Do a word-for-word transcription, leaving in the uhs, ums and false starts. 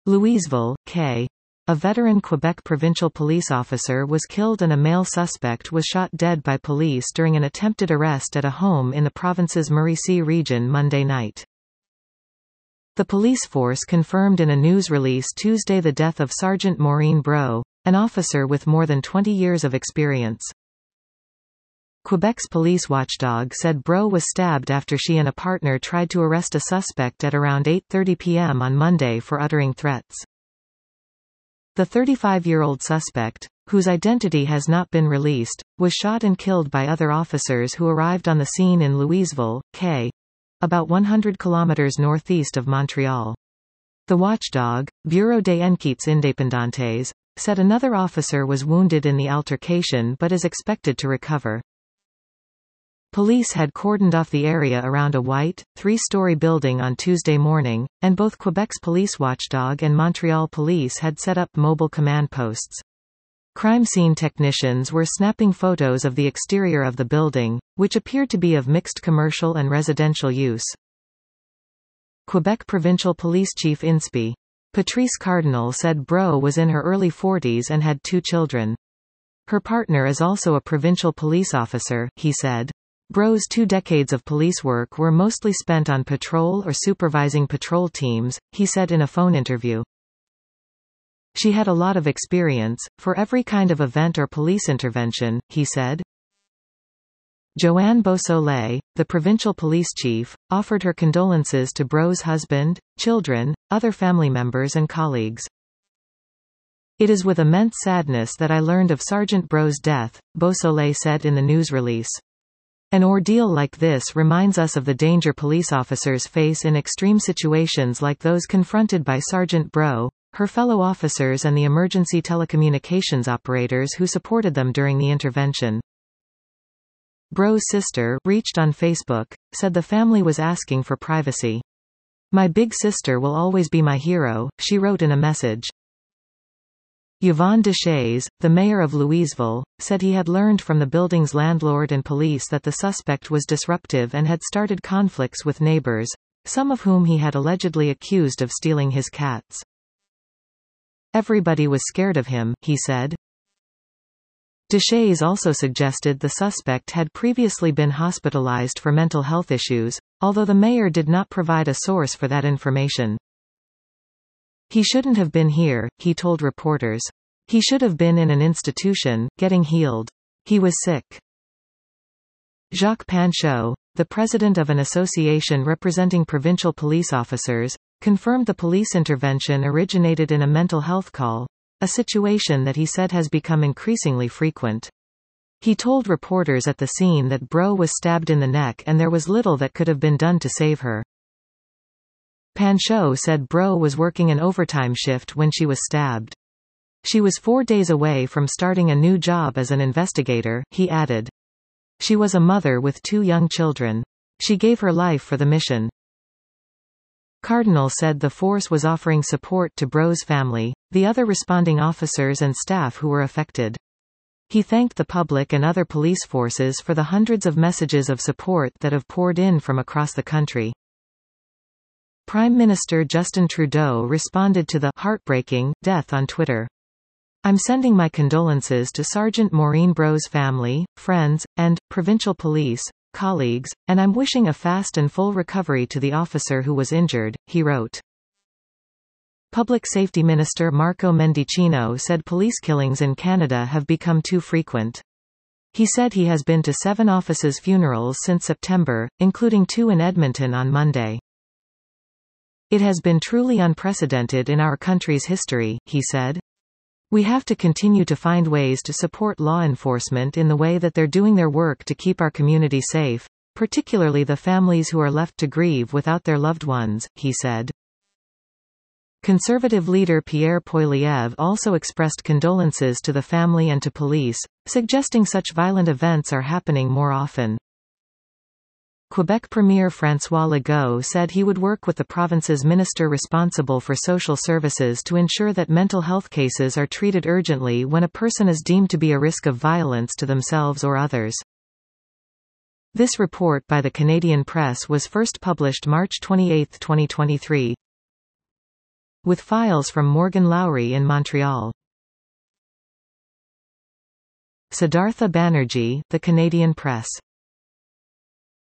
Louisville, K. A veteran Quebec provincial police officer was killed and a male suspect was shot dead by police during an attempted arrest at a home in the province's Mauricie region Monday night. The police force confirmed in a news release Tuesday the death of Sergeant Maureen Brault, an officer with more than twenty years of experience. Quebec's police watchdog said Brault was stabbed after she and a partner tried to arrest a suspect at around eight thirty p m on Monday for uttering threats. The thirty-five-year-old suspect, whose identity has not been released, was shot and killed by other officers who arrived on the scene in Louisville, K. about one hundred kilometers northeast of Montreal. The watchdog, Bureau des Enquêtes Indépendantes, said another officer was wounded in the altercation but is expected to recover. Police had cordoned off the area around a white, three-story building on Tuesday morning, and both Quebec's police watchdog and Montreal police had set up mobile command posts. Crime scene technicians were snapping photos of the exterior of the building, which appeared to be of mixed commercial and residential use. Quebec Provincial Police Chief Inspi. Patrice Cardinal said Brault was in her early forties and had two children. Her partner is also a provincial police officer, he said. Brault's two decades of police work were mostly spent on patrol or supervising patrol teams, he said in a phone interview. She had a lot of experience, for every kind of event or police intervention, he said. Joanne Beausoleil, the provincial police chief, offered her condolences to Brault's husband, children, other family members and colleagues. It is with immense sadness that I learned of Sergeant Brault's death, Beausoleil said in the news release. An ordeal like this reminds us of the danger police officers face in extreme situations like those confronted by Sergeant Brault, her fellow officers and the emergency telecommunications operators who supported them during the intervention. Brault's sister, reached on Facebook, said the family was asking for privacy. "My big sister will always be my hero," she wrote in a message. Yvon Deschamps, the mayor of Louisville, said he had learned from the building's landlord and police that the suspect was disruptive and had started conflicts with neighbors, some of whom he had allegedly accused of stealing his cats. "Everybody was scared of him," he said. Deschamps also suggested the suspect had previously been hospitalized for mental health issues, although the mayor did not provide a source for that information. "He shouldn't have been here," he told reporters. "He should have been in an institution, getting healed. He was sick." Jacques Panchaud, the president of an association representing provincial police officers, confirmed the police intervention originated in a mental health call, a situation that he said has become increasingly frequent. He told reporters at the scene that Brault was stabbed in the neck and there was little that could have been done to save her. Panchaud said Brault was working an overtime shift when she was stabbed. "She was four days away from starting a new job as an investigator," he added. "She was a mother with two young children. She gave her life for the mission." Cardinal said the force was offering support to Brault's family, the other responding officers and staff who were affected. He thanked the public and other police forces for the hundreds of messages of support that have poured in from across the country. Prime Minister Justin Trudeau responded to the heartbreaking death on Twitter. "I'm sending my condolences to Sergeant Maureen Brault's family, friends, and provincial police colleagues, and I'm wishing a fast and full recovery to the officer who was injured," he wrote. Public Safety Minister Marco Mendicino said police killings in Canada have become too frequent. He said he has been to seven officers' funerals since September, including two in Edmonton on Monday. "It has been truly unprecedented in our country's history," he said. "We have to continue to find ways to support law enforcement in the way that they're doing their work to keep our community safe, particularly the families who are left to grieve without their loved ones," he said. Conservative leader Pierre Poilievre also expressed condolences to the family and to police, suggesting such violent events are happening more often. Quebec Premier François Legault said he would work with the province's minister responsible for social services to ensure that mental health cases are treated urgently when a person is deemed to be a risk of violence to themselves or others. This report by the Canadian Press was first published March twenty-eighth, twenty twenty-three. with files from Morgan Lowry in Montreal. Siddhartha Banerjee, The Canadian Press.